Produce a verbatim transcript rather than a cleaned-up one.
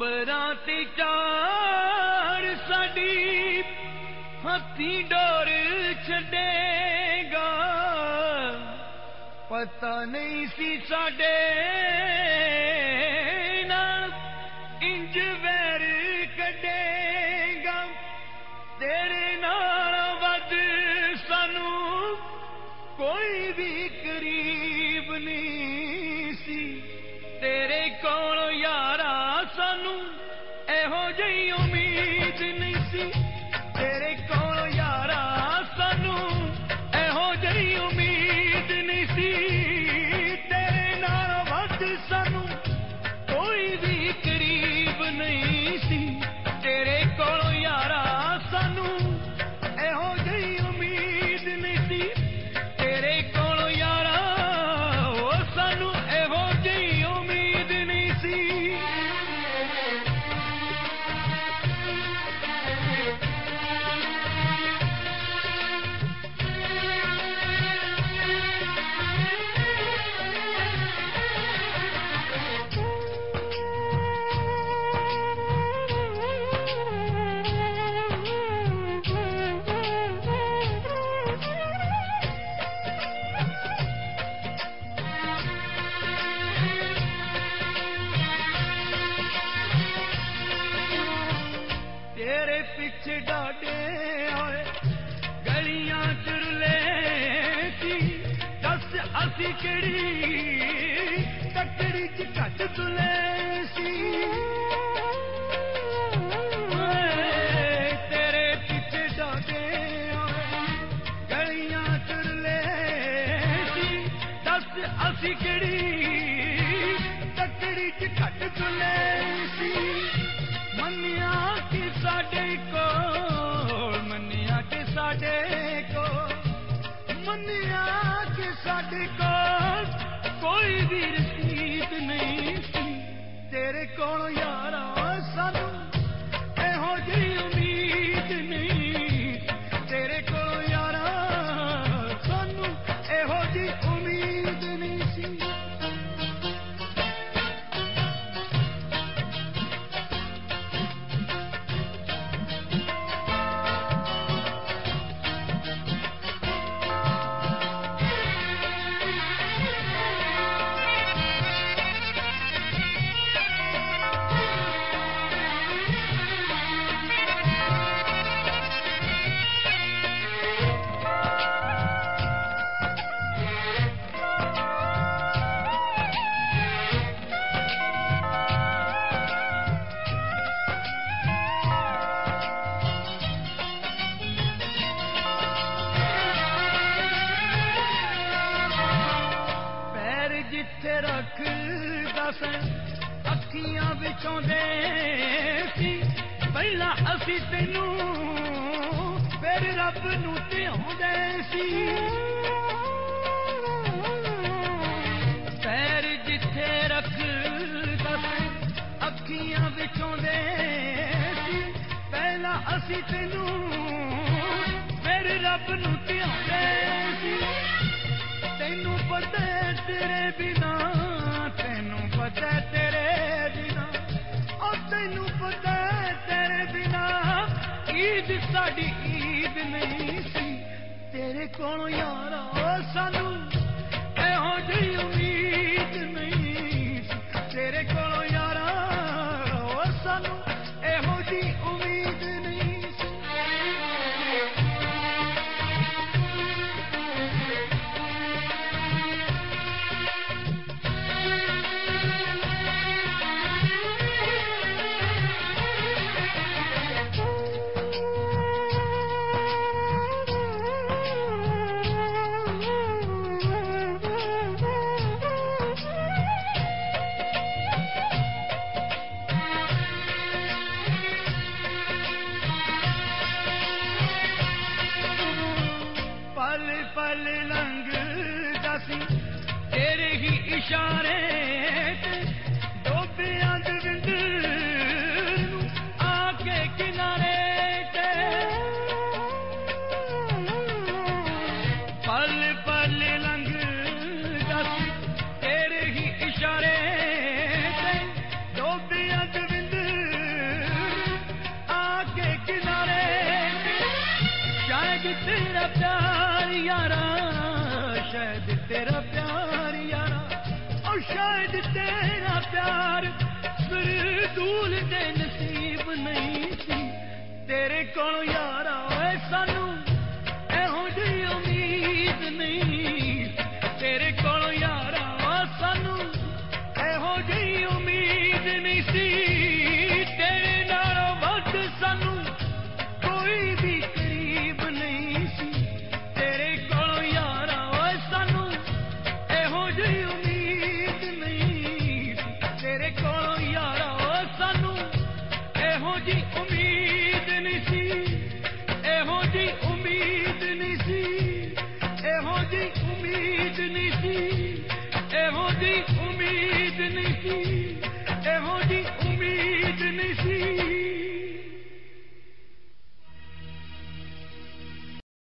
अंबरां ते चाड़ साडी हथी डोर छड़ेगा, पता नहीं सी साडे नाल इंज वैर कढेगा। तेरे नाल वध सानू कोई भी करीब नहीं सी, तेरे कोलों यारा सानू एहो जही उम्मीद नहीं सी, तेरे कोलों यारा सानू एहो जही उम्मीद नहीं सी, तेरे नाल वध सानू कोई भी करीब नहीं सी, तेरे कोलों यारा सानू एहो जही उम्मीद नहीं सी, तेरे कोलों यारा सानू एहो जही उम्मीद नहीं सी। तेरे पीछे डाटे आए गलियां चुरले सी, दस असी केड़ी तकड़ी च घट तुले सी, तेरे पीछे डाटे आए गलियां चुरले सी, दस असी केड़ी तकड़ी च घट तुले सी। मनिया कि साडे को मनिया कि साडे को मनिया कि साडे को कोई भी रसीद नहीं सी, तेरे कोलों यारा सानू एहो जी उम्मीद नहीं, तेरे कोलों यारा सानू एहो जी उम्मीद नहीं सी। जिथे रख दस अखियां विछोंदे सी, पहला असी तेनू फिर रब नू ध्याउंदे सी, पैर जिथे रख दस अखियां विछोंदे सी, पहला असी तेनू फिर रब नू ध्याउंदे सी। तेनू पता तेरे बिना, तेनू पता तेरे बिना, और तेनू पता तेरे बिना ईद साडी ईद नहीं सी, तेरे कोलों यारा सानू एहो जी उम्मीद नहीं सी, तेरे कोलों यारा सानू एहो जी उम्मीद नहीं सी। पल पल लंघदा सी तेरे ही इशारे ते, डोबियां दविंद आके किनारे ते, पल पल लंघदा सी तेरे ही इशारे ते, डोबियां दविंद शायद तेरा प्यार यारा, शायद तेरा प्यार यारा, और शायद तेरा प्यार फिर दूल दे नसीब नहीं सी तेरे कोल यारा। ओए सानू एहो जी उम्मीद नहीं तेरे कोल यारा, सानू एहो जी उम्मीद नहीं सी तेरे नालों वध सानू कोई भी करीब नहीं सी तेरे कोल यारा। ओए सानू एहो जी उम्मीद नहीं तेरे कोल यारा, ओ सानू एहो जी उम्मीद नहीं सी, एहो जी